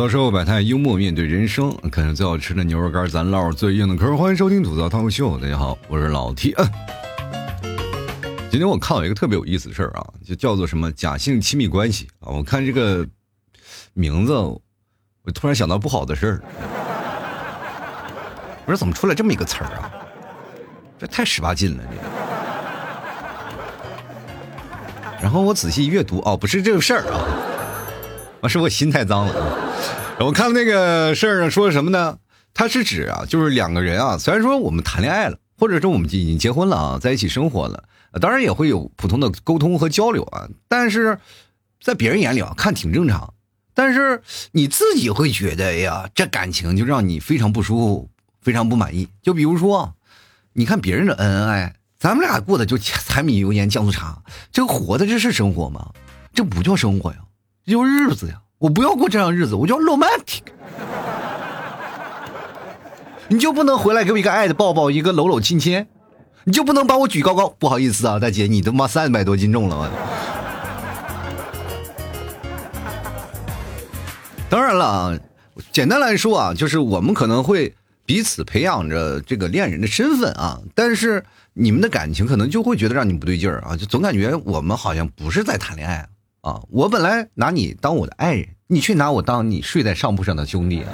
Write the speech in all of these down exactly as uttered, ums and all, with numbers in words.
笑生活百态，幽默面对人生。看着最好吃的牛肉干，咱唠最硬的嗑。欢迎收听吐槽涛秀，大家好，我是老 T。嗯，今天我看到一个特别有意思的事儿啊，就叫做什么假性亲密关系啊。我看这个名字，我突然想到不好的事儿。不是怎么出来这么一个词儿啊？这太十八禁了，这个。然后我仔细阅读，哦，不是这个事儿啊。啊，是我心太脏了啊！我看那个事儿上说什么呢？它是指啊，就是两个人啊，虽然说我们谈恋爱了，或者说我们已经结婚了啊，在一起生活了，当然也会有普通的沟通和交流啊，但是在别人眼里啊，看挺正常，但是你自己会觉得，哎呀，这感情就让你非常不舒服，非常不满意。就比如说，你看别人的恩恩爱爱，咱们俩过的就柴米油盐酱醋茶，这个活的这是生活吗？这不叫生活呀！这就是日子呀！我不要过这样日子，我叫 romantic。你就不能回来给我一个爱的抱抱，一个搂搂亲亲？你就不能把我举高高？不好意思啊，大姐，你他妈三百多斤重了。当然了啊，简单来说啊，就是我们可能会彼此培养着这个恋人的身份啊，但是你们的感情可能就会觉得让你不对劲儿啊，就总感觉我们好像不是在谈恋爱。啊，我本来拿你当我的爱人，你却拿我当你睡在上铺上的兄弟。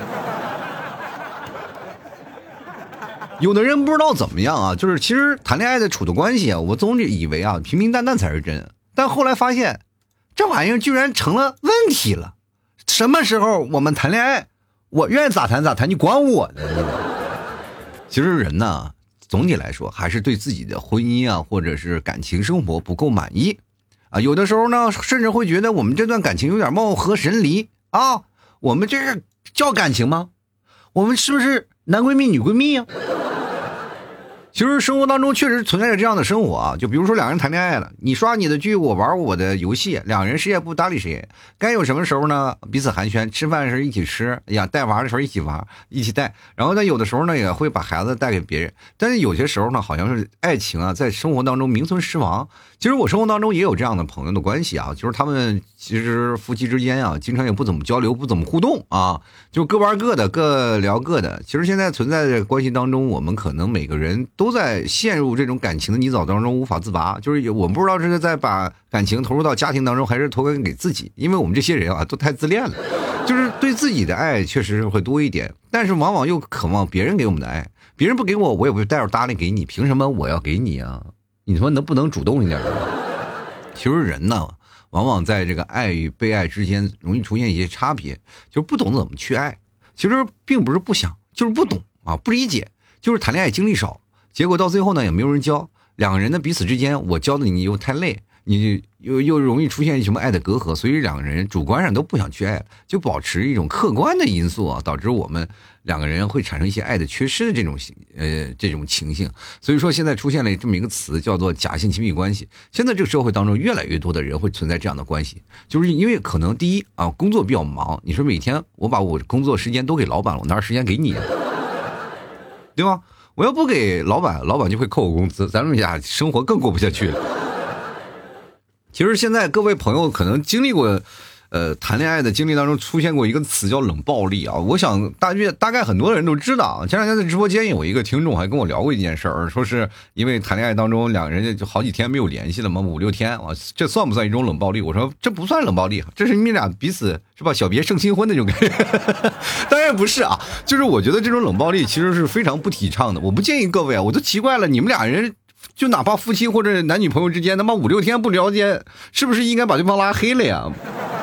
有的人不知道怎么样啊，就是其实谈恋爱的处的关系啊，我总以为啊平平淡淡才是真，但后来发现这玩意儿居然成了问题了。什么时候我们谈恋爱，我愿意咋谈咋谈，你管我呢？其实人呢，总体来说还是对自己的婚姻啊，或者是感情生活不够满意。啊，有的时候呢，甚至会觉得我们这段感情有点貌合神离啊！我们这个叫感情吗？我们是不是男闺蜜女闺蜜啊？其实生活当中确实存在着这样的生活啊，就比如说两个人谈恋爱了，你刷你的剧，我玩我的游戏，两人谁也不搭理谁。该有什么时候呢？彼此寒暄，吃饭的时候一起吃，哎呀，带娃的时候一起玩，一起带。然后呢，有的时候呢也会把孩子带给别人。但是有些时候呢，好像是爱情啊，在生活当中名存实亡。其实我生活当中也有这样的朋友的关系啊，就是他们其实夫妻之间啊，经常也不怎么交流，不怎么互动啊，就各玩各的，各聊各的。其实现在存在的关系当中，我们可能每个人都在陷入这种感情的泥沼当中无法自拔，就是我们不知道这是在把感情投入到家庭当中，还是投给给自己。因为我们这些人啊，都太自恋了，就是对自己的爱确实会多一点，但是往往又渴望别人给我们的爱，别人不给我，我也不会带着搭理给你，凭什么我要给你啊？你说能不能主动一点？其实人呢，往往在这个爱与被爱之间容易出现一些差别，就是不懂怎么去爱。其实并不是不想，就是不懂啊，不理解，就是谈恋爱经历少，结果到最后呢也没有人教，两个人呢彼此之间，我教的你又太累，你又又容易出现什么爱的隔阂，所以两个人主观上都不想去爱了，就保持一种客观的因素啊，导致我们两个人会产生一些爱的缺失的这种呃这种情形。所以说现在出现了这么一个词叫做假性亲密关系。现在这个社会当中越来越多的人会存在这样的关系，就是因为可能第一啊工作比较忙，你说每天我把我工作时间都给老板了，我哪有时间给你啊？对吧？我要不给老板，老板就会扣我工资，咱们俩生活更过不下去了。其实现在各位朋友可能经历过呃谈恋爱的经历当中出现过一个词叫冷暴力啊，我想大约大概很多人都知道。前两天在直播间有一个听众还跟我聊过一件事儿，说是因为谈恋爱当中两个人就好几天没有联系了嘛，五六天啊，这算不算一种冷暴力？我说这不算冷暴力，这是你们俩彼此是吧小别胜新婚那种感觉。当然不是啊，就是我觉得这种冷暴力其实是非常不提倡的。我不建议各位啊，我都奇怪了，你们俩人就哪怕夫妻或者男女朋友之间他妈五六天不了解，是不是应该把对方拉黑了呀？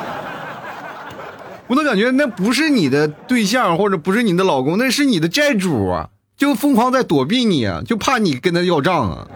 我都感觉那不是你的对象或者不是你的老公，那是你的债主啊，就疯狂在躲避你啊，就怕你跟他要账啊，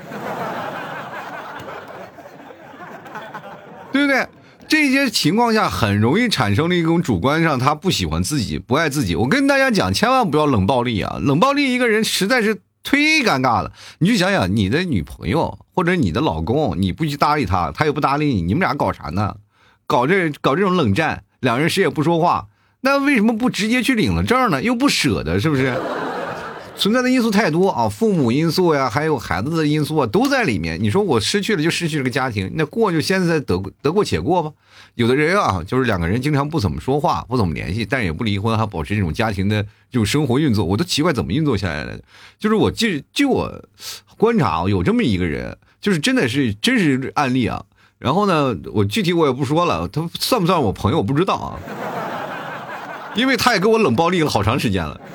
对不对？这些情况下很容易产生了一种主观上他不喜欢自己不爱自己。我跟大家讲千万不要冷暴力啊，冷暴力一个人实在是忒尴尬了。你就想想你的女朋友或者你的老公，你不去搭理他，他也不搭理你，你们俩搞啥呢？搞这搞这种冷战，两人谁也不说话，那为什么不直接去领了证呢？又不舍得，是不是？ 存在的因素太多啊，父母因素呀，还有孩子的因素啊，都在里面。你说我失去了就失去了个家庭，那过就现在得得过且过吧。有的人啊，就是两个人经常不怎么说话，不怎么联系，但也不离婚，还保持这种家庭的这种生活运作，我都奇怪怎么运作下来的。就是我就就我观察啊，有这么一个人，就是真的是真实案例啊。然后呢，我具体我也不说了，他算不算我朋友我不知道啊，因为他也跟我冷暴力了好长时间了。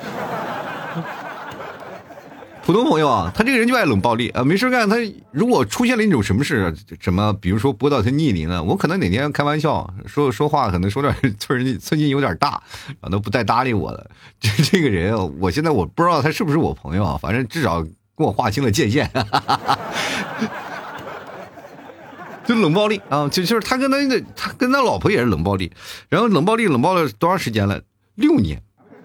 普通朋友啊，他这个人就爱冷暴力啊，没事干。他如果出现了一种什么事，什么比如说播到他逆鳞了，我可能哪天开玩笑说说话，可能说点寸寸劲有点大，然后都不带搭理我了。这这个人，我现在我不知道他是不是我朋友啊，反正至少跟我划清了界限。就冷暴力啊，就就是他跟他的他跟他老婆也是冷暴力，然后冷暴力冷暴了多长时间了？六年。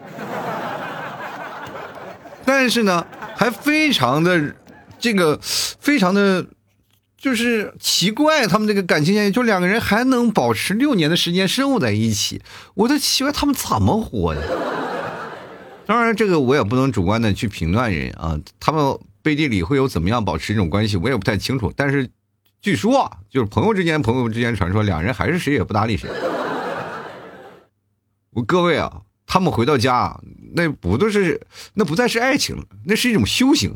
但是呢，还非常的这个非常的就是奇怪，他们这个感情线就两个人还能保持六年的时间生活在一起，我都奇怪他们怎么活的。当然，这个我也不能主观的去评断人啊，他们背地里会有怎么样保持这种关系，我也不太清楚。但是据说啊，就是朋友之间朋友之间传说，两人还是谁也不搭理谁。我各位啊，他们回到家，那不都是那不再是爱情了，那是一种修行。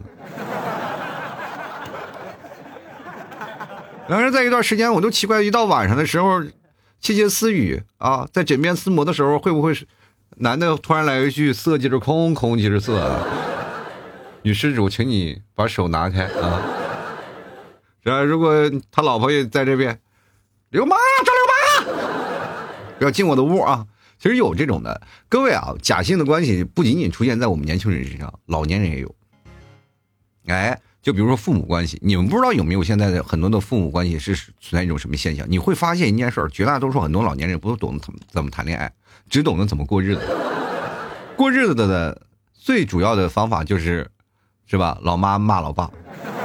两人在一段时间，我都奇怪，一到晚上的时候，窃窃私语啊，在枕边厮磨的时候，会不会是男的突然来一句"色即是空，空即是色"啊？女施主，请你把手拿开啊！然后如果他老婆也在这边，流氓，张流氓，不要进我的屋啊！其实有这种的，各位啊，假性的关系不仅仅出现在我们年轻人身上，老年人也有。哎，就比如说父母关系，你们不知道有没有现在的很多的父母关系是存在一种什么现象？你会发现一件事儿，绝大多数很多老年人不都懂得怎么怎么谈恋爱，只懂得怎么过日子。过日子的最主要的方法就是，是吧？老妈骂老爸。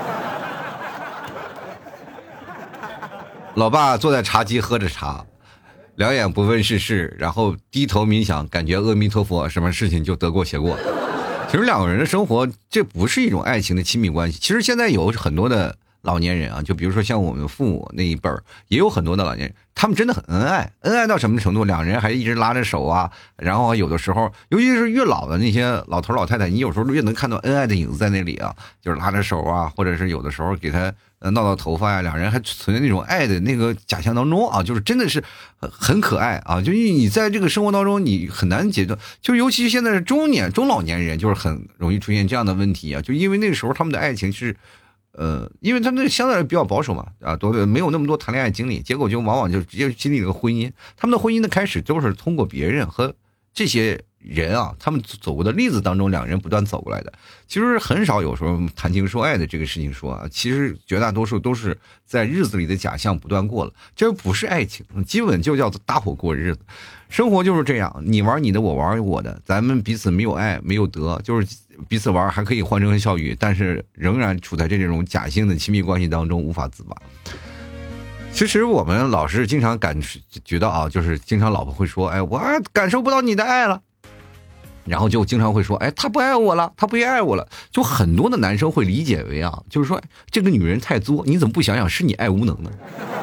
老爸坐在茶几喝着茶，两眼不问世事，然后低头冥想，感觉阿弥陀佛，什么事情就得过且过。其实两个人的生活，这不是一种爱情的亲密关系。其实现在有很多的老年人啊，就比如说像我们父母那一辈儿，也有很多的老年人，他们真的很恩爱，恩爱到什么程度？两人还一直拉着手啊，然后有的时候，尤其是越老的那些老头老太太，你有时候越能看到恩爱的影子在那里啊，就是拉着手啊，或者是有的时候给他呃闹闹头发呀、啊，两人还存在那种爱的那个假象当中啊，就是真的是很可爱啊，就是你在这个生活当中你很难解决，就尤其现在是中年中老年人，就是很容易出现这样的问题啊，就因为那个时候他们的爱情是。呃，因为他们相对来比较保守嘛，啊，多没有那么多谈恋爱经历，结果就往往就直接经历了个婚姻。他们的婚姻的开始都是通过别人和这些人啊，他们走过的例子当中，两人不断走过来的。其实很少有时候谈情说爱的这个事情说啊，其实绝大多数都是在日子里的假象不断过了，这不是爱情，基本就叫做搭伙过日子。生活就是这样，你玩你的，我玩我的，咱们彼此没有爱，没有德，就是彼此玩还可以欢声笑语，但是仍然处在这种假性的亲密关系当中无法自拔。其实我们老是经常感觉到啊，就是经常老婆会说，哎，我感受不到你的爱了，然后就经常会说，哎，他不爱我了，他不爱我了。就很多的男生会理解为啊，就是说这个女人太作，你怎么不想想是你爱无能呢？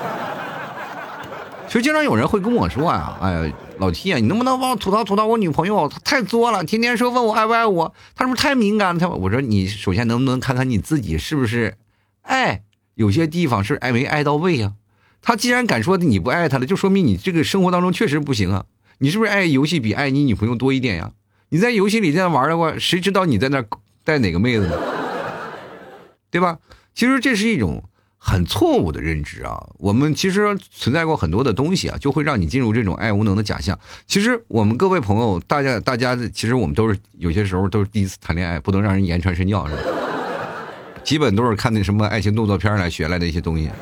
其实经常有人会跟我说啊，哎，老 T 啊，你能不能帮我吐槽吐槽我女朋友？她太作了，天天说问我爱不爱我，她是不是太敏感了？我说你首先能不能看看你自己是不是爱，有些地方是爱没爱到位啊？她既然敢说你不爱她了，就说明你这个生活当中确实不行啊。你是不是爱游戏比爱你女朋友多一点呀？你在游戏里这样玩的话，谁知道你在那带哪个妹子呢？对吧？其实这是一种很错误的认知啊！我们其实存在过很多的东西啊，就会让你进入这种爱无能的假象。其实我们各位朋友，大家大家其实我们都是有些时候都是第一次谈恋爱，不能让人言传身教，是吧？基本都是看那什么爱情动作片来学来的一些东西。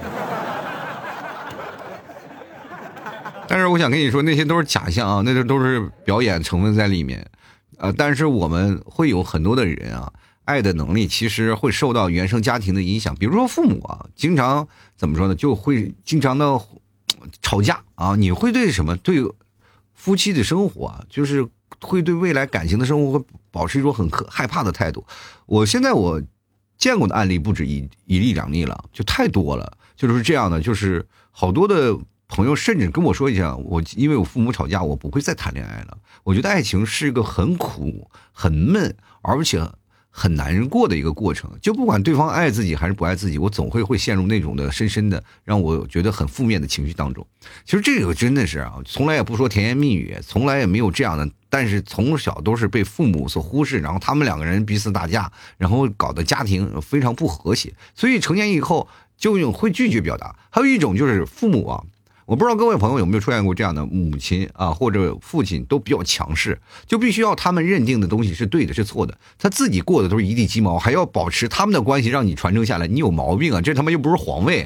但是我想跟你说，那些都是假象啊，那些都是表演成分在里面。呃，但是我们会有很多的人啊。爱的能力其实会受到原生家庭的影响，比如说父母啊，经常怎么说呢，就会经常的吵架啊。你会对什么对夫妻的生活啊，就是会对未来感情的生活会保持一种很害怕的态度。我现在我见过的案例不止一一例两例了，就太多了。就是这样的，就是好多的朋友甚至跟我说一下，我因为我父母吵架，我不会再谈恋爱了。我觉得爱情是一个很苦、很闷，而且很难过的一个过程。就不管对方爱自己还是不爱自己，我总会会陷入那种的深深的让我觉得很负面的情绪当中。其实这个真的是啊，从来也不说甜言蜜语，从来也没有这样的，但是从小都是被父母所忽视，然后他们两个人彼此打架，然后搞得家庭非常不和谐，所以成年以后就会拒绝表达。还有一种就是父母啊，我不知道各位朋友有没有出现过这样的母亲啊，或者父亲都比较强势，就必须要他们认定的东西是对的是错的，他自己过的都是一地鸡毛，还要保持他们的关系让你传承下来，你有毛病啊，这他妈又不是皇位。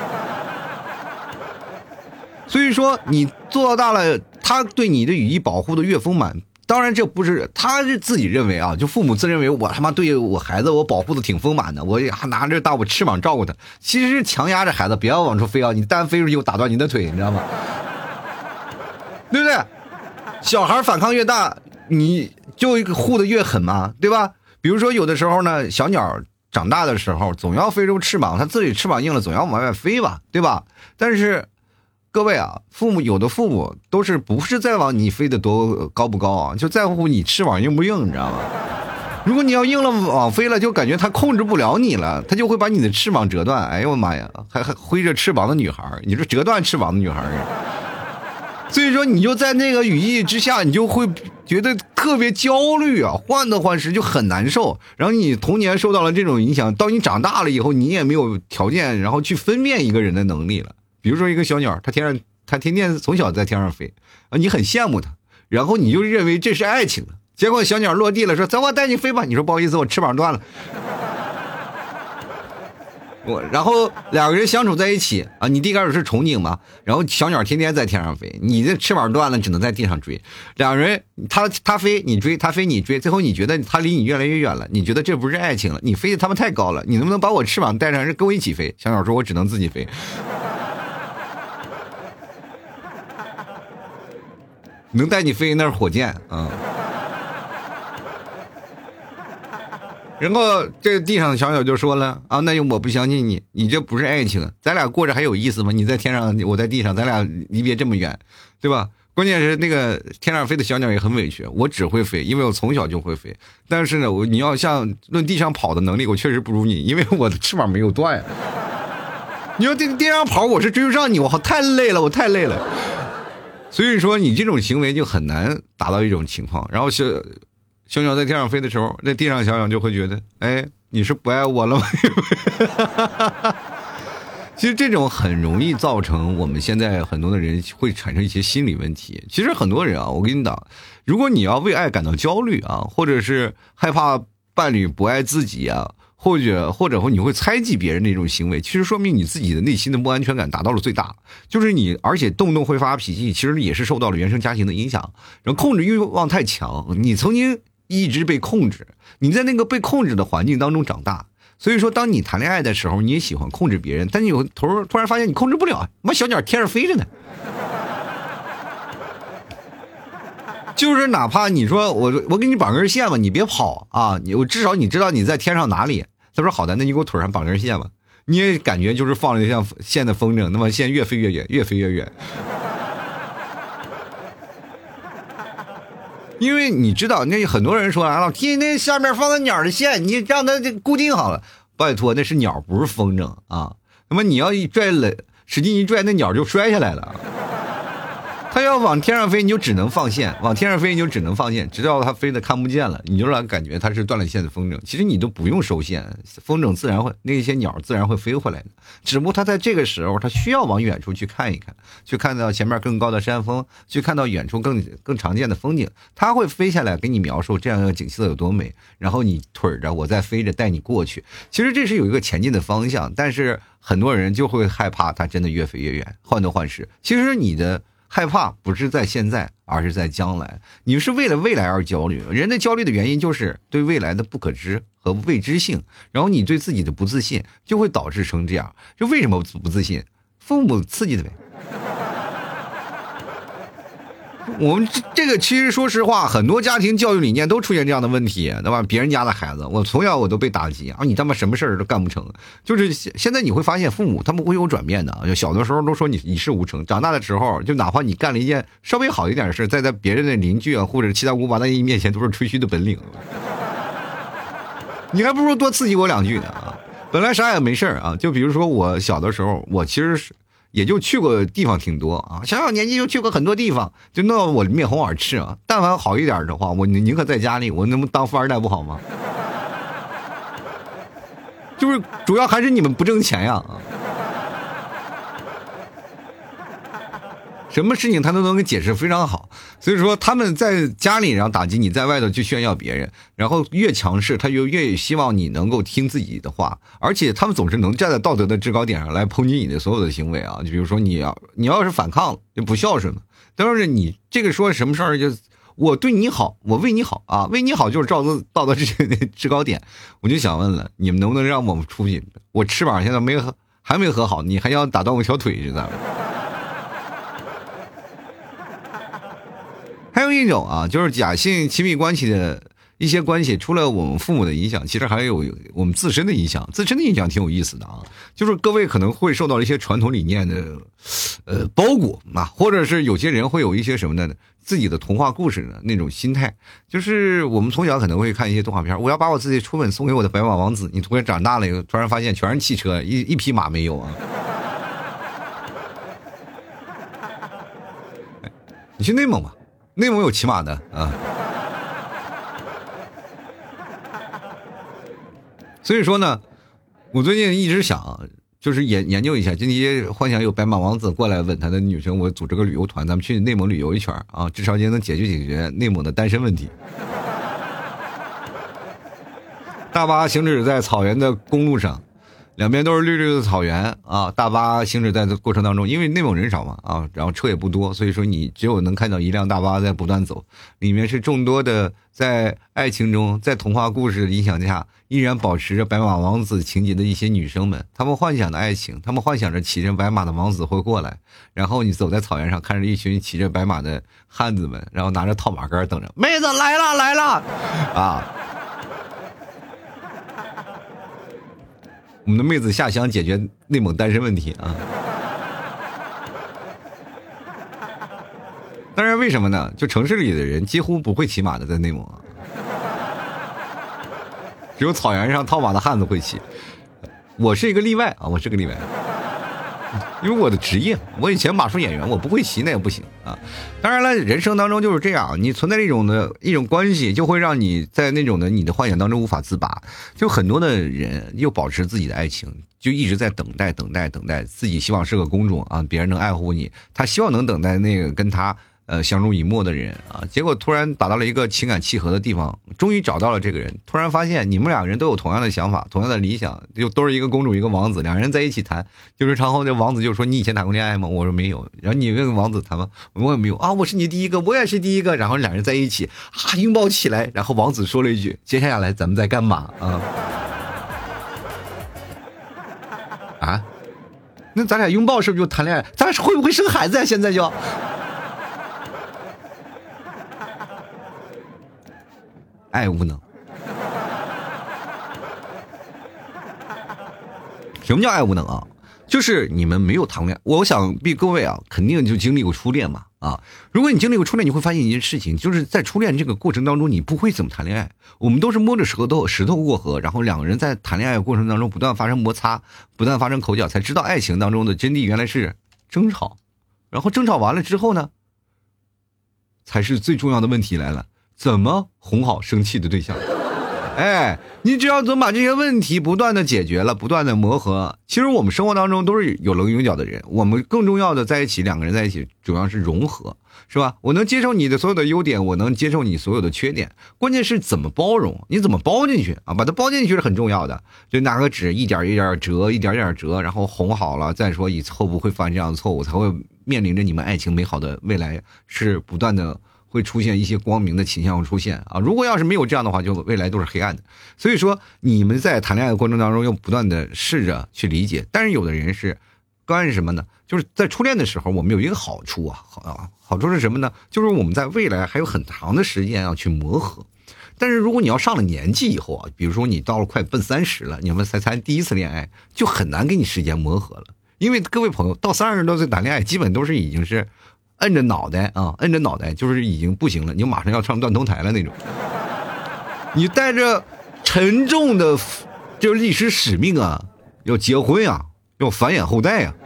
所以说你做到大了，他对你的羽翼保护的越丰满，当然这不是他是自己认为啊，就父母自认为我他妈对我孩子我保护的挺丰满的，我还拿着大我翅膀照顾他，其实是强压着孩子不要往出飞啊，你单飞出去我打断你的腿，你知道吗？对不对？小孩反抗越大，你就护得越狠嘛，对吧？比如说有的时候呢，小鸟长大的时候总要飞出翅膀，它自己翅膀硬了总要往外飞吧，对吧？但是各位啊，父母有的父母都是不是在往你飞得多高不高啊，就在乎你翅膀硬不硬，你知道吗？如果你要硬了往飞了，就感觉他控制不了你了，他就会把你的翅膀折断。哎呦我妈呀，还还挥着翅膀的女孩，你说折断翅膀的女孩，所以说你就在那个羽翼之下，你就会觉得特别焦虑啊，患得患失，就很难受。然后你童年受到了这种影响，到你长大了以后，你也没有条件，然后去分辨一个人的能力了。比如说一个小鸟，它天上，它天天从小在天上飞啊，你很羡慕它，然后你就认为这是爱情了。结果小鸟落地了，说：“走，我带你飞吧。”你说不好意思，我翅膀断了。我然后两个人相处在一起啊，你第一开始是憧憬嘛，然后小鸟天天在天上飞，你的翅膀断了，只能在地上追。两人他他飞你追，他飞你追，最后你觉得他离你越来越远了，你觉得这不是爱情了，你飞的他们太高了，你能不能把我翅膀带上，跟我一起飞？小鸟说：“我只能自己飞。”能带你飞那是火箭啊、嗯！然后这地上的小鸟就说了啊，那我不相信你，你这不是爱情，咱俩过着还有意思吗？你在天上，我在地上，咱俩离别这么远，对吧？关键是那个天上飞的小鸟也很委屈，我只会飞，因为我从小就会飞。但是呢，我你要像论地上跑的能力，我确实不如你，因为我的翅膀没有断。你要地地上跑，我是追不上你，我好太累了，我太累了。所以说你这种行为就很难达到一种情况，然后小小鸟在天上飞的时候，在地上小鸟就会觉得，哎，你是不爱我了吗？其实这种很容易造成我们现在很多的人会产生一些心理问题。其实很多人啊，我跟你讲，如果你要为爱感到焦虑啊，或者是害怕伴侣不爱自己啊，或者或者你会猜忌别人那种行为，其实说明你自己的内心的不安全感达到了最大。就是你而且动不动会发脾气，其实也是受到了原生家庭的影响，然后控制欲望太强，你曾经一直被控制，你在那个被控制的环境当中长大。所以说当你谈恋爱的时候，你也喜欢控制别人，但你有头突然发现你控制不了，妈小鸟天上飞着呢。就是哪怕你说我我给你绑根线吧，你别跑啊，你我至少你知道你在天上哪里。他说好的，那你给我腿上绑根线吧。你也感觉就是放了像线的风筝，那么线越飞越远，越飞越远。因为你知道，那很多人说啊，天那下面放个鸟的线，你让它固定好了。拜托，那是鸟，不是风筝啊。那么你要一拽了，使劲一拽，那鸟就摔下来了。它要往天上飞，你就只能放线；往天上飞，你就只能放线，直到它飞得看不见了，你就让感觉它是断了线的风筝。其实你都不用收线，风筝自然会，那些鸟自然会飞回来的。只不过它在这个时候，它需要往远处去看一看，去看到前面更高的山峰，去看到远处更更常见的风景。它会飞下来给你描述这样的景色有多美，然后你腿着，我再飞着带你过去。其实这是有一个前进的方向，但是很多人就会害怕它真的越飞越远，患得患失。其实你的害怕不是在现在，而是在将来。你是为了未来而焦虑，人的焦虑的原因就是对未来的不可知和未知性，然后你对自己的不自信就会导致成这样。就为什么不自信？父母刺激的呗。 我们这个其实说实话，很多家庭教育理念都出现这样的问题，对吧？别人家的孩子，我从小我都被打击啊，你他妈什么事儿都干不成。就是现在你会发现，父母他们会有转变的。就小的时候都说你一事无成，长大的时候，就哪怕你干了一件稍微好一点的事，在在别人的邻居啊或者七大姑八大姨面前都是吹嘘的本领。你还不如多刺激我两句呢啊！本来啥也没事啊，就比如说我小的时候，我其实是。也就去过地方挺多啊，小小年纪就去过很多地方，就弄得我面红耳赤啊。但凡好一点的话，我宁可在家里，我能不能当富二代不好吗？就是主要还是你们不挣钱呀。什么事情他都能给解释非常好，所以说他们在家里然后打击你，在外头去炫耀别人，然后越强势他就越希望你能够听自己的话，而且他们总是能站在道德的制高点上来抨击你的所有的行为啊，就比如说你要你要是反抗了就不孝顺了，但是你这个说什么事儿就我对你好，我为你好啊，为你好就是道德道德制制高点，我就想问了，你们能不能让我们出去？我翅膀现在没和还没和好，你还要打断我条腿是咋的？还有一种啊，就是假性亲密关系的一些关系，除了我们父母的影响，其实还有我们自身的影响。自身的影响挺有意思的啊，就是各位可能会受到一些传统理念的呃包裹啊，或者是有些人会有一些什么呢？自己的童话故事的那种心态，就是我们从小可能会看一些动画片，我要把我自己初吻送给我的白马王子，你突然长大了以后，突然发现全是汽车，一一匹马没有啊。你去内蒙吧。内蒙有骑马的啊，所以说呢，我最近一直想，就是研研究一下，就那些幻想有白马王子过来吻他的女生，我组织个旅游团，咱们去内蒙旅游一圈啊，至少也能解决解决内蒙的单身问题。大巴行驶在草原的公路上。两边都是绿绿的草原啊，大巴行驶在这过程当中，因为内蒙人少嘛啊，然后车也不多，所以说你只有能看到一辆大巴在不断走，里面是众多的在爱情中，在童话故事的影响下，依然保持着白马王子情节的一些女生们，她们幻想的爱情，她们幻想着骑着白马的王子会过来，然后你走在草原上，看着一群骑着白马的汉子们，然后拿着套马杆等着，妹子来了来了啊。我们的妹子下乡解决内蒙单身问题啊！当然，为什么呢？就城市里的人几乎不会骑马的，在内蒙啊，只有草原上套马的汉子会骑。我是一个例外啊，我是个例外。因为我的职业，我以前马术演员，我不会骑那也不行啊。当然了，人生当中就是这样，你存在这种的一种关系，就会让你在那种的你的幻想当中无法自拔。就很多的人又保持自己的爱情，就一直在等待、等待、等待，自己希望是个公主啊，别人能爱护你，他希望能等待那个跟他呃相濡以沫的人啊。结果突然达到了一个情感契合的地方，终于找到了这个人，突然发现你们两个人都有同样的想法，同样的理想，就都是一个公主一个王子，两人在一起谈，就是然后这王子就说你以前谈过恋爱吗？我说没有。然后你跟王子谈吗？我也没有啊，我是你第一个，我也是第一个。然后两人在一起啊拥抱起来，然后王子说了一句接下来咱们在干嘛啊？啊？那咱俩拥抱是不是就谈恋爱？咱俩会不会生孩子呀？现在就爱无能。什么叫爱无能啊？就是你们没有谈恋爱。我想必各位啊，肯定就经历过初恋嘛啊！如果你经历过初恋，你会发现一件事情，就是在初恋这个过程当中，你不会怎么谈恋爱。我们都是摸着石头石头过河，然后两个人在谈恋爱的过程当中不断发生摩擦，不断发生口角，才知道爱情当中的真谛原来是争吵。然后争吵完了之后呢，才是最重要的问题来了，怎么哄好生气的对象。哎，你只要怎么把这些问题不断的解决了，不断的磨合，其实我们生活当中都是有棱有角的人，我们更重要的在一起，两个人在一起主要是融合，是吧？我能接受你的所有的优点，我能接受你所有的缺点，关键是怎么包容，你怎么包进去啊？把它包进去是很重要的，就拿个纸一点一点折，一点点折，然后哄好了，再说以后不会犯这样的错误，才会面临着你们爱情美好的未来是不断的会出现一些光明的倾向出现啊！如果要是没有这样的话，就未来都是黑暗的。所以说，你们在谈恋爱的过程当中，要不断的试着去理解。但是有的人是刚开始什么呢？就是在初恋的时候，我们有一个好处啊，好啊，好处是什么呢？就是我们在未来还有很长的时间要去磨合。但是如果你要上了年纪以后啊，比如说你到了快奔三十了，你们才谈第一次恋爱，就很难给你时间磨合了。因为各位朋友到三十多岁谈恋爱，基本都是已经是摁着脑袋啊，摁着脑袋，就是已经不行了，你马上要上断头台了那种。你带着沉重的就是历史使命啊，要结婚啊，要繁衍后代啊。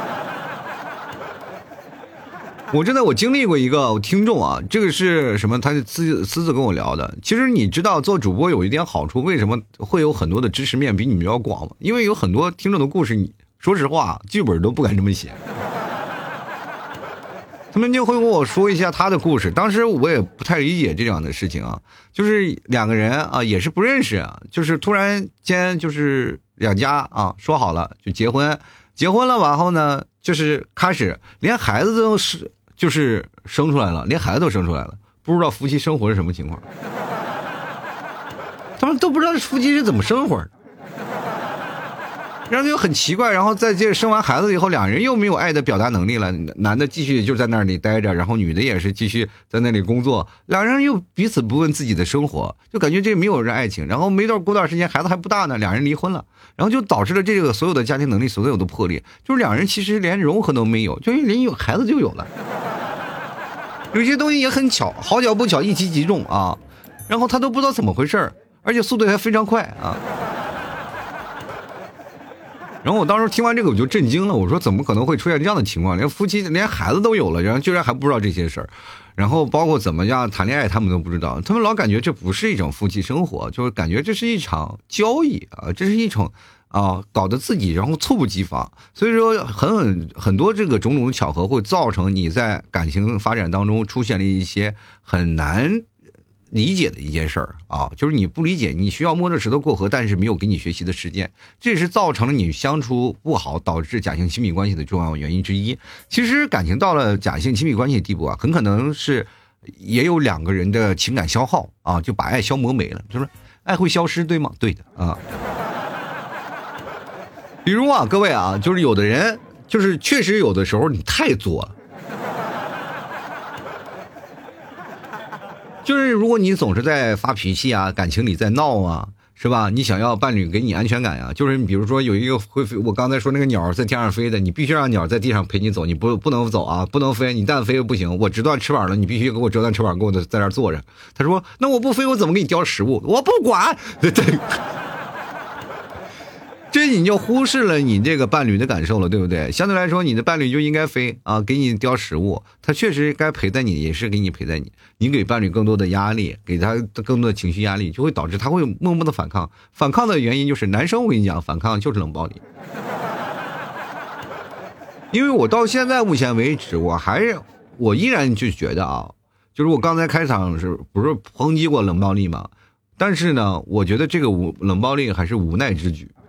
我真的我经历过一个听众啊，这个是什么？他私私自跟我聊的。其实你知道做主播有一点好处，为什么会有很多的知识面比你们要广吗？因为有很多听众的故事，你说实话，剧本都不敢这么写。他们就会跟我说一下他的故事，当时我也不太理解这样的事情啊，就是两个人啊也是不认识啊，就是突然间就是两家啊说好了就结婚，结婚了，然后呢就是开始连孩子都是就是生出来了，连孩子都生出来了，不知道夫妻生活是什么情况，他们都不知道夫妻是怎么生活的。然后就很奇怪，然后再接着生完孩子以后，两人又没有爱的表达能力了，男的继续就在那里待着，然后女的也是继续在那里工作，两人又彼此不问自己的生活，就感觉这没有人爱情。然后没多过段时间孩子还不大呢，两人离婚了，然后就导致了这个所有的家庭能力所有的破裂，就是两人其实连融合都没有，就连有孩子就有了。有些东西也很巧，好巧不巧一击即中啊，然后他都不知道怎么回事，而且速度还非常快啊。然后我当时听完这个我就震惊了，我说怎么可能会出现这样的情况，连夫妻连孩子都有了，然后居然还不知道这些事儿，然后包括怎么样谈恋爱他们都不知道，他们老感觉这不是一种夫妻生活，就是感觉这是一场交易啊，这是一种啊搞得自己然后猝不及防，所以说很很很多这个种种的巧合会造成你在感情发展当中出现了一些很难理解的一件事儿啊，就是你不理解，你需要摸着石头过河，但是没有给你学习的时间，这是造成了你相处不好，导致假性亲密关系的重要原因之一。其实感情到了假性亲密关系的地步啊，很可能是也有两个人的情感消耗啊，就把爱消磨没了，就是爱会消失，对吗？对的啊。比如啊，各位啊，就是有的人就是确实有的时候你太作了。就是如果你总是在发脾气啊，感情里在闹啊，是吧？你想要伴侣给你安全感呀、啊，就是你比如说有一个会飞，我刚才说那个鸟在天上飞的，你必须让鸟在地上陪你走，你不不能走啊，不能飞，你但飞不行，我折断翅膀了，你必须给我折断翅膀，给我在那儿坐着。他说那我不飞我怎么给你叼食物？我不管。对对。这你就忽视了你这个伴侣的感受了，对不对？相对来说，你的伴侣就应该飞啊，给你叼食物，他确实该陪在你，也是给你陪在你。你给伴侣更多的压力，给他更多的情绪压力，就会导致他会默默的反抗。反抗的原因就是男生，我跟你讲，反抗就是冷暴力。因为我到现在目前为止，我还是我依然就觉得啊，就是我刚才开场是不是抨击过冷暴力吗？但是呢，我觉得这个无冷暴力还是无奈之举。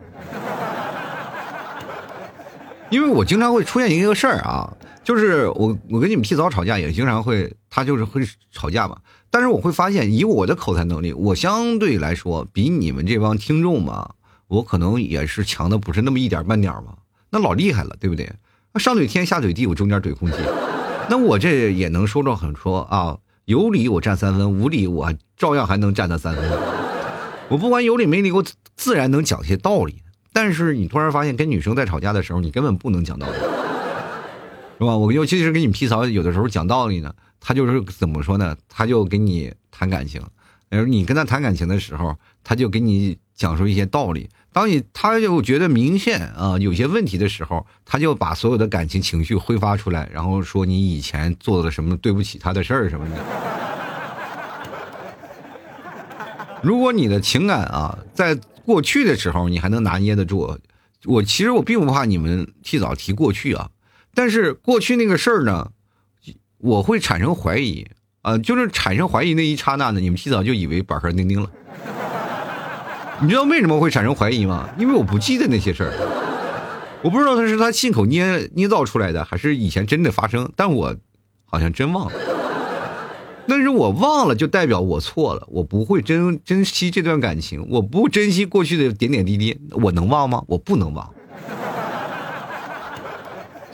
因为我经常会出现一个事儿啊，就是我我跟你们提早吵架也经常会，他就是会吵架嘛。但是我会发现，以我的口才能力，我相对来说比你们这帮听众嘛，我可能也是强的不是那么一点半点嘛，那老厉害了，对不对？上怼天下怼地，我中间怼空气，那我这也能说着很说啊，有理我占三分，无理我照样还能占到三分。我不管有理没理，我自然能讲些道理。但是你突然发现跟女生在吵架的时候，你根本不能讲道理，是吧？我尤其是跟你们 P 嫂有的时候讲道理呢，他就是怎么说呢？他就跟你谈感情，而你跟他谈感情的时候，他就给你讲述一些道理。当你他就觉得明显啊、呃、有些问题的时候，他就把所有的感情情绪挥发出来，然后说你以前做了什么对不起他的事儿什么的。如果你的情感啊在过去的时候你还能拿捏得住，我其实我并不怕你们提早提过去啊，但是过去那个事儿呢，我会产生怀疑啊、呃，就是产生怀疑那一刹那呢，你们提早就以为板块钉钉了。你知道为什么会产生怀疑吗？因为我不记得那些事儿，我不知道他是他信口捏捏造出来的，还是以前真的发生，但我好像真忘了。但是我忘了就代表我错了，我不会珍珍惜这段感情，我不珍惜过去的点点滴滴，我能忘吗？我不能忘。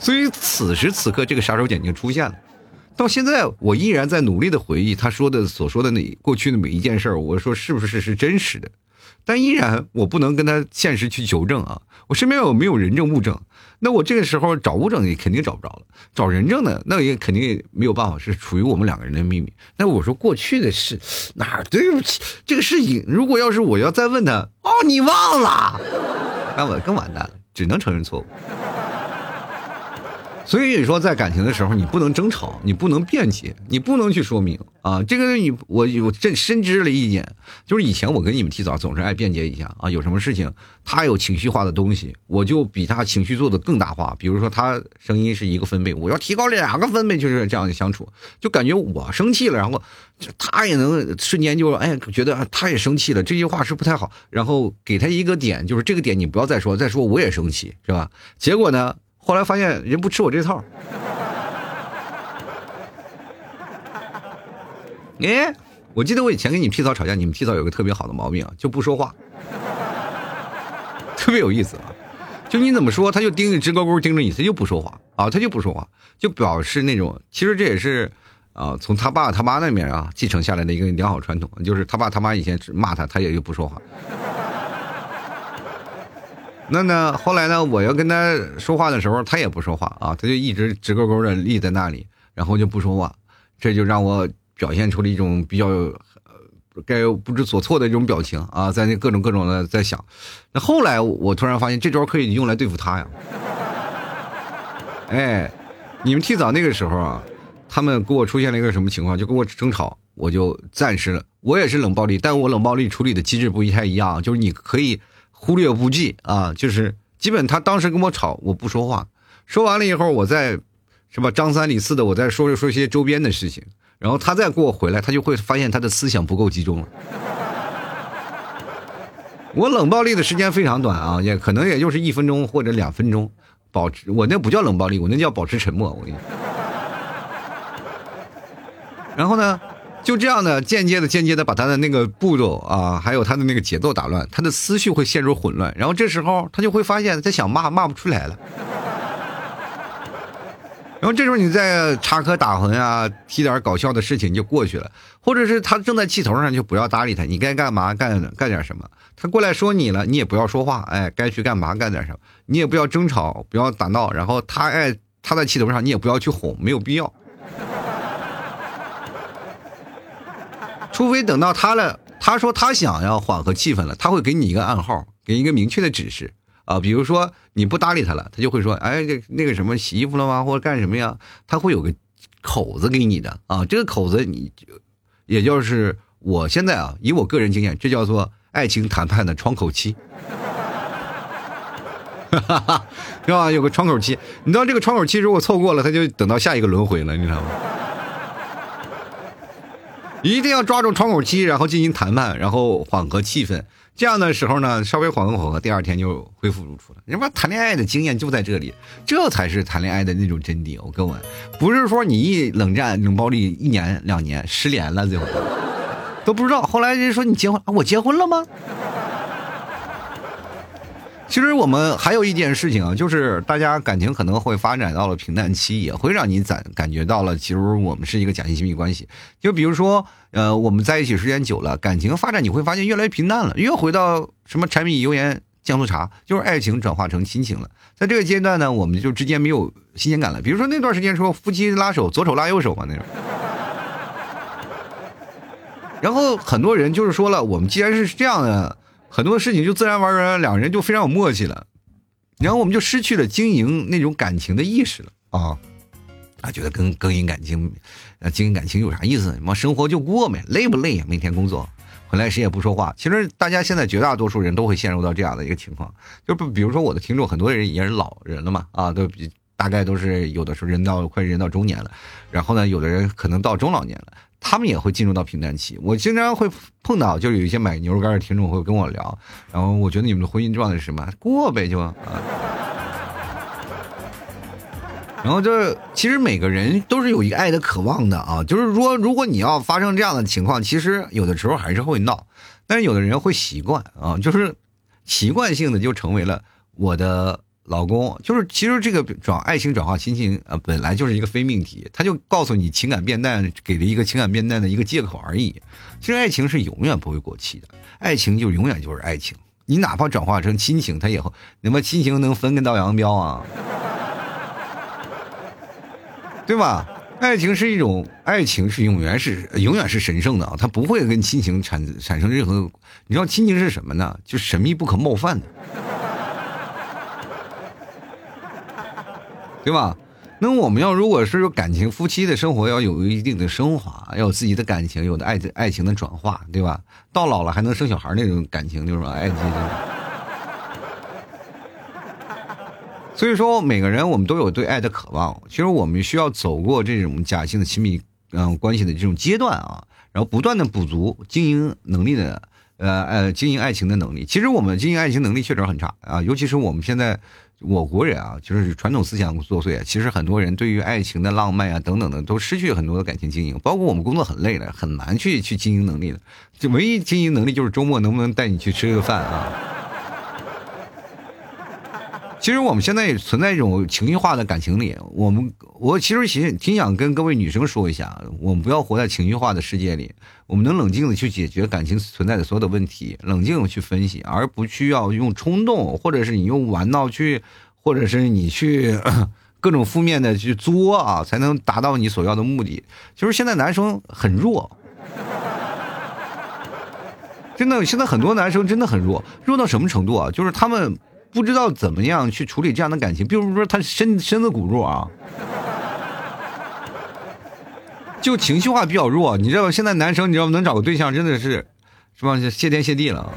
所以此时此刻这个杀手锏就出现了。到现在我依然在努力的回忆他说的所说的那过去的每一件事，我说是不是是真实的，但依然我不能跟他现实去求证啊，我身边有没有人证物证，那我这个时候找物证也肯定找不着了，找人证呢那也肯定没有办法，是处于我们两个人的秘密。那我说过去的事哪对不起这个事情，如果要是我要再问他，哦你忘了，那我更完蛋了，只能承认错误。所以说在感情的时候你不能争吵，你不能辩解，你不能去说明啊，这个你我我真深知了一点，就是以前我跟你们提早总是爱辩解一下啊，有什么事情他有情绪化的东西，我就比他情绪做的更大化，比如说他声音是一个分贝，我要提高两个分贝，就是这样的相处，就感觉我生气了，然后他也能瞬间就哎觉得他也生气了，这句话是不太好，然后给他一个点，就是这个点你不要再说，再说我也生气，是吧？结果呢后来发现人不吃我这套。哎，我记得我以前跟你 P 嫂吵架，你们 P 嫂有个特别好的毛病啊，就不说话，特别有意思啊。就你怎么说，他就盯着直勾勾盯着你，他就不说话啊，他就不说话，就表示那种，其实这也是啊，从他爸他妈那边啊继承下来的一个良好传统，就是他爸他妈以前骂他，他也就不说话。那呢，后来呢，我要跟他说话的时候，他也不说话啊，他就一直直勾勾的立在那里，然后就不说话，这就让我表现出了一种比较呃该不知所措的这种表情啊，在那各种各种的在想。那后来我突然发现这招可以用来对付他呀。哎，你们提早那个时候啊，他们给我出现了一个什么情况，就跟我争吵，我就暂时了，我也是冷暴力，但我冷暴力处理的机制不太一样，就是你可以忽略不计啊，就是基本他当时跟我吵，我不说话，说完了以后，我再是吧张三李四的，我再说说一些周边的事情，然后他再给我回来，他就会发现他的思想不够集中了。我冷暴力的时间非常短啊，也可能也就是一分钟或者两分钟，保持我那不叫冷暴力，我那叫保持沉默。我跟你，然后呢？就这样的间接的间接的把他的那个步骤啊，还有他的那个节奏打乱，他的思绪会陷入混乱，然后这时候他就会发现他想骂骂不出来了，然后这时候你再插科打诨啊，提点搞笑的事情就过去了，或者是他正在气头上就不要搭理他，你该干嘛干干点什么，他过来说你了你也不要说话，哎，该去干嘛干点什么，你也不要争吵不要打闹，然后他哎他在气头上你也不要去哄，没有必要。除非等到他了，他说他想要缓和气氛了，他会给你一个暗号，给一个明确的指示啊。比如说你不搭理他了，他就会说，哎，这那个什么洗衣服了吗，或者干什么呀？他会有个口子给你的啊。这个口子你，也就是我现在啊，以我个人经验，这叫做爱情谈判的窗口期，是吧？有个窗口期，你知道这个窗口期如果错过了，他就等到下一个轮回了，你知道吗？一定要抓住窗口期，然后进行谈判，然后缓和气氛。这样的时候呢，稍微缓和缓和，第二天就恢复如初了。人家谈恋爱的经验就在这里，这才是谈恋爱的那种真谛。我跟我不是说你一冷战冷暴力一年两年失联了，最后都不知道。后来人家说你结婚啊，我结婚了吗？其实我们还有一件事情啊，就是大家感情可能会发展到了平淡期，也会让你感感觉到了，其实我们是一个假性亲密关系。就比如说，呃，我们在一起时间久了，感情发展你会发现越来越平淡了，越回到什么柴米油盐酱醋茶，就是爱情转化成亲情了。在这个阶段呢，我们就之间没有新鲜感了。比如说那段时间说夫妻拉手，左手拉右手嘛那种。然后很多人就是说了，我们既然是这样的。很多事情就自然而然，两人就非常有默契了，然后我们就失去了经营那种感情的意识了啊啊，觉得跟经营感情，呃，经营感情有啥意思？什么生活就过呗，累不累啊？每天工作回来谁也不说话。其实大家现在绝大多数人都会陷入到这样的一个情况，就比如说我的听众，很多人也是老人了嘛，啊，都大概都是有的时候人到快人到中年了，然后呢，有的人可能到中老年了。他们也会进入到平淡期，我经常会碰到，就是有一些买牛肉干的听众会跟我聊，然后我觉得你们的婚姻状态是什么？过呗就啊。然后这其实每个人都是有一个爱的渴望的啊，就是说如果你要发生这样的情况，其实有的时候还是会闹，但是有的人会习惯啊，就是习惯性的就成为了我的老公，就是其实这个转爱情转化亲情啊、呃，本来就是一个非命题，他就告诉你情感变淡，给了一个情感变淡的一个借口而已。其实爱情是永远不会过期的，爱情就永远就是爱情，你哪怕转化成亲情，它以后那么亲情能分根道扬镳啊，对吧？爱情是一种，爱情是永远是永远是神圣的啊，它不会跟亲情产产生任何。你知道亲情是什么呢？就神秘不可冒犯的，对吧？那我们要如果是感情夫妻的生活要有一定的升华，要有自己的感情，有的爱爱情的转化，对吧？到老了还能生小孩那种感情，就是说爱情。所以说每个人我们都有对爱的渴望，其实我们需要走过这种假性的亲密嗯、呃、关系的这种阶段啊，然后不断的补足经营能力的呃呃经营爱情的能力。其实我们经营爱情能力确实很差啊，尤其是我们现在我国人啊，就是传统思想作祟，其实很多人对于爱情的浪漫啊等等的都失去很多的感情经营，包括我们工作很累了，很难去去经营能力的，就唯一经营能力就是周末能不能带你去吃个饭啊。其实我们现在也存在一种情绪化的感情里，我们我其实挺挺想跟各位女生说一下，我们不要活在情绪化的世界里，我们能冷静的去解决感情存在的所有的问题，冷静的去分析，而不需要用冲动，或者是你用玩闹去，或者是你去各种负面的去作啊，才能达到你所要的目的。就是现在男生很弱，真的，现在很多男生真的很弱，弱到什么程度啊？就是他们不知道怎么样去处理这样的感情，比如说他身身子骨弱啊，就情绪化比较弱。你知道现在男生，你知道能找个对象真的是是吧？谢天谢地了，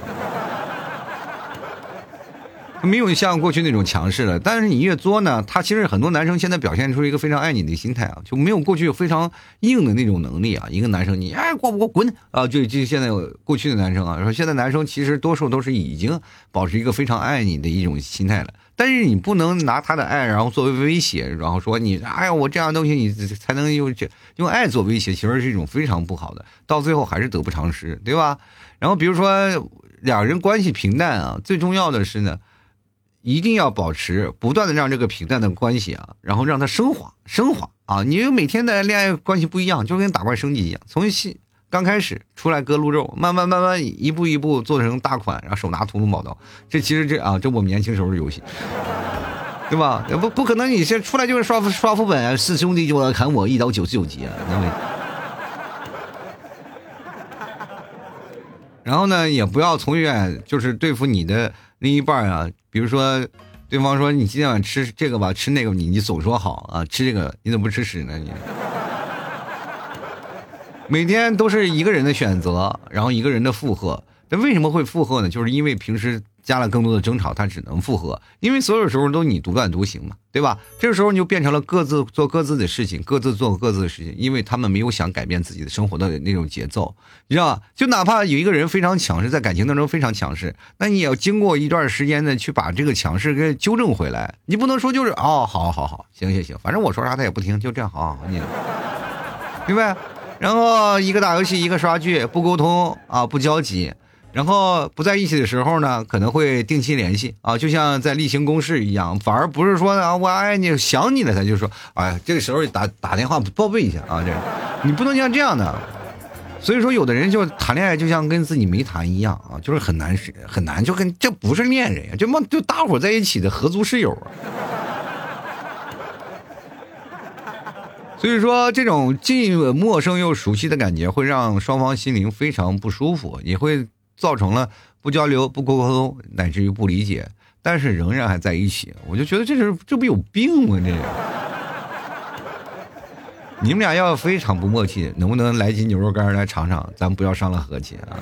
没有像过去那种强势了。但是你越作呢，他其实很多男生现在表现出一个非常爱你的心态啊，就没有过去非常硬的那种能力啊。一个男生你哎过不过滚啊，就就现在过去的男生啊，说现在男生其实多数都是已经保持一个非常爱你的一种心态了。但是你不能拿他的爱然后作为威胁，然后说你哎呀我这样东西你才能用用爱做威胁，其实是一种非常不好的，到最后还是得不偿失，对吧？然后比如说两人关系平淡啊，最重要的是呢，一定要保持不断的让这个平淡的关系啊，然后让它升华升华啊！你每天的恋爱关系不一样，就跟打怪升级一样，从新刚开始出来割鹿肉，慢慢慢慢一步一步做成大款，然后手拿屠龙宝刀。这其实这啊，这我们年轻时候的游戏，对吧？不不可能，你先出来就是刷刷副本，四兄弟就要砍我一刀九十九级啊！那么然后呢，也不要从远就是对付你的另一半啊，比如说对方说你今天晚上吃这个吧，吃那个你你总说好啊，吃这个你怎么不吃屎呢？你每天都是一个人的选择，然后一个人的附和。那为什么会附和呢？就是因为平时加了更多的争吵，他只能附和，因为所有时候都你独断独行嘛，对吧？这个时候你就变成了各自做各自的事情，各自做各自的事情，因为他们没有想改变自己的生活的那种节奏，你知道吧？就哪怕有一个人非常强势，在感情当中非常强势，那你也要经过一段时间的去把这个强势给纠正回来，你不能说就是哦，好好好，行行行，反正我说啥他也不听，就这样，好好，你明白？然后一个打游戏，一个刷剧，不沟通啊，不交集。然后不在一起的时候呢，可能会定期联系啊，就像在例行公事一样，反而不是说啊我爱你想你了，他就说哎，这个时候打打电话报备一下啊，这你不能像这样的。所以说有的人就谈恋爱就像跟自己没谈一样啊，就是很难很难，就跟这不是恋人呀，这么就大伙在一起的合租室友啊。所以说这种既陌生又熟悉的感觉会让双方心灵非常不舒服，也会造成了不交流不沟通乃至于不理解，但是仍然还在一起。我就觉得这是这不有病吗？这你们俩要非常不默契，能不能来斤牛肉干来尝尝，咱不要伤了和气啊。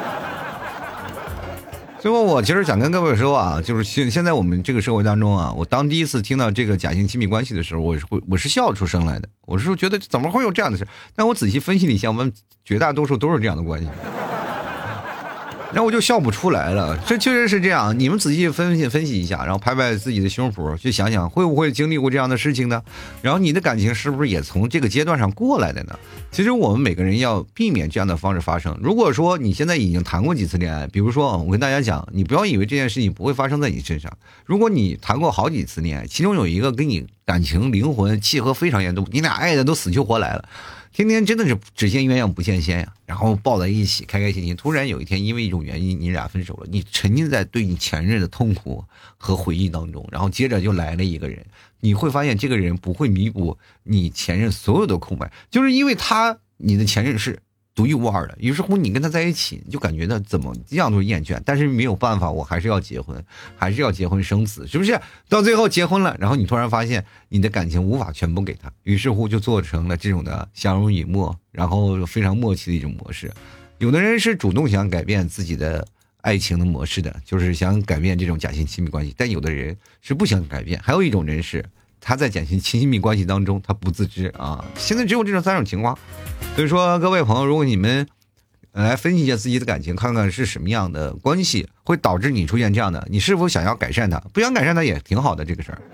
最后我其实想跟各位说啊，就是现现在我们这个社会当中啊，我当第一次听到这个假性亲密关系的时候，我是会我是笑出声来的。我是觉得怎么会有这样的事？但我仔细分析了一下，我们绝大多数都是这样的关系。 然后我就笑不出来了。这确实是这样，你们仔细分析分析一下，然后拍拍自己的胸脯，去想想会不会经历过这样的事情呢？然后你的感情是不是也从这个阶段上过来的呢？其实我们每个人要避免这样的方式发生。如果说你现在已经谈过几次恋爱，比如说我跟大家讲，你不要以为这件事情不会发生在你身上。如果你谈过好几次恋爱，其中有一个跟你感情灵魂契合非常严重，你俩爱的都死去活来了，天天真的是只见鸳鸯不见仙呀，然后抱在一起开开心心，突然有一天因为一种原因你俩分手了，你沉浸在对你前任的痛苦和回忆当中，然后接着就来了一个人，你会发现这个人不会弥补你前任所有的空白，就是因为他你的前任是独一无二的，于是乎你跟他在一起你就感觉到怎么样都是厌倦，但是没有办法，我还是要结婚，还是要结婚生子，是不是？到最后结婚了，然后你突然发现你的感情无法全部给他，于是乎就做成了这种的相濡以沫，然后非常默契的一种模式。有的人是主动想改变自己的爱情的模式的，就是想改变这种假性亲密关系，但有的人是不想改变，还有一种人是他在假性亲密关系当中他不自知啊。现在只有这种三种情况，所以说各位朋友，如果你们来分析一下自己的感情，看看是什么样的关系会导致你出现这样的，你是否想要改善它？不想改善它也挺好的，这个事儿。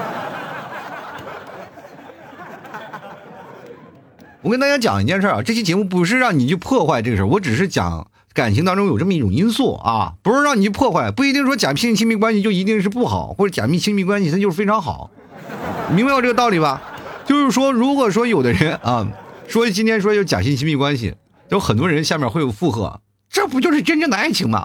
我跟大家讲一件事啊，这期节目不是让你去破坏这个事儿，我只是讲感情当中有这么一种因素啊，不是让你去破坏，不一定说假性亲密关系就一定是不好，或者假性亲密关系它就是非常好，明白我这个道理吧？就是说，如果说有的人啊，说今天说有假性亲密关系，有很多人下面会有附和，这不就是真正的爱情吗？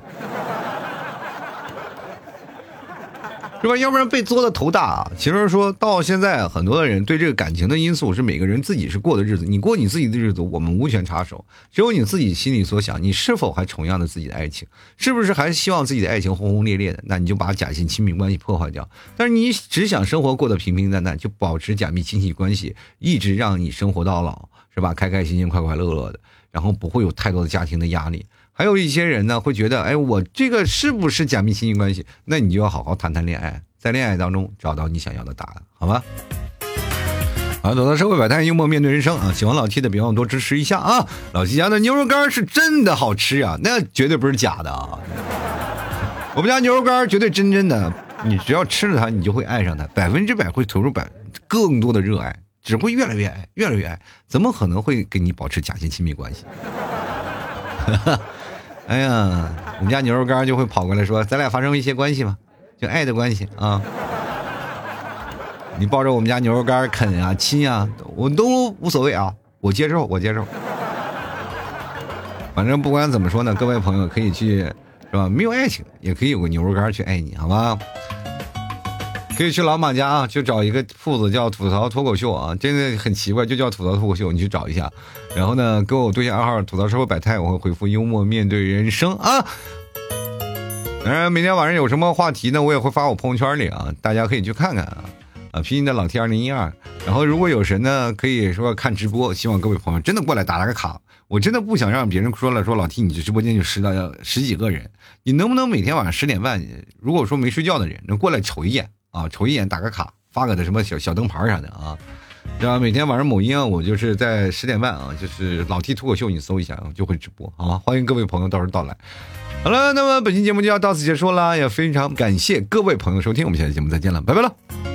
是吧？要不然被作的头大啊！其实说到现在，很多的人对这个感情的因素是每个人自己是过的日子，你过你自己的日子，我们无权插手，只有你自己心里所想，你是否还崇仰着自己的爱情，是不是还希望自己的爱情轰轰烈烈的？那你就把假性亲密关系破坏掉。但是你只想生活过得平平淡淡，就保持假密亲密关系，一直让你生活到老，是吧？开开心心、快快乐乐的，然后不会有太多的家庭的压力。还有一些人呢，会觉得，哎，我这个是不是假密亲密关系？那你就要好好谈谈恋爱，在恋爱当中找到你想要的答案，好吧？好，走到社会百态，幽默面对人生啊！喜欢老 T 的别忘多支持一下啊！老 T 家的牛肉干是真的好吃啊，那绝对不是假的啊！我们家牛肉干绝对真真的，你只要吃了它，你就会爱上它，百分之百会投入百更多的热爱，只会越来越爱，越来越爱，怎么可能会跟你保持假性亲密关系？哎呀，我们家牛肉干就会跑过来说，咱俩发生一些关系吧，就爱的关系啊。你抱着我们家牛肉干啃啊亲啊，我都无所谓啊，我接受我接受。反正不管怎么说呢，各位朋友可以去，是吧？没有爱情也可以有个牛肉干去爱你，好吧？可以去老马家啊，就找一个铺子叫吐槽脱口秀啊，真的很奇怪，就叫吐槽脱口秀，你去找一下。然后呢，跟我对象二号吐槽社会百态，我会回复幽默面对人生啊。当然，每天晚上有什么话题呢，我也会发我朋友圈里啊，大家可以去看看啊。啊，拼音的老 T 二零一二。然后如果有谁呢，可以说看直播，希望各位朋友真的过来打打个卡。我真的不想让别人说了说老 T 你这直播间就十到十几个人，你能不能每天晚上十点半，如果说没睡觉的人能过来瞅一眼啊，瞅一眼打个卡，发个的什么小小灯牌啥的啊。对吧？每天晚上某音啊，我就是在十点半啊，就是老 T 脱口秀，你搜一下就会直播，好吗？欢迎各位朋友到时候到来。好了，那么本期节目就要到此结束了，也非常感谢各位朋友收听，我们下期节目再见了，拜拜了。